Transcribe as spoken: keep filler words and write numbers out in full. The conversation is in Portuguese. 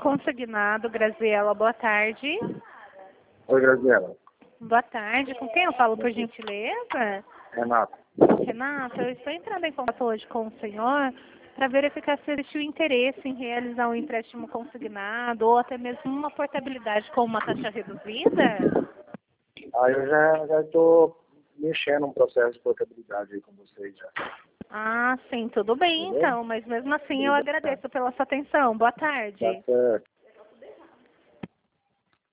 consignado, Graziela, boa tarde. Oi, Graziela. Boa tarde, com quem eu falo, por gentileza? Renato. Renato, eu estou entrando em contato hoje com o senhor para verificar se existe o interesse em realizar um empréstimo consignado ou até mesmo uma portabilidade com uma taxa reduzida. Ah, eu já já estou mexendo um processo de portabilidade aí com vocês já. Ah, sim, tudo bem Entendeu? então, mas mesmo assim eu Obrigado. agradeço pela sua atenção. Boa tarde. Tá certo.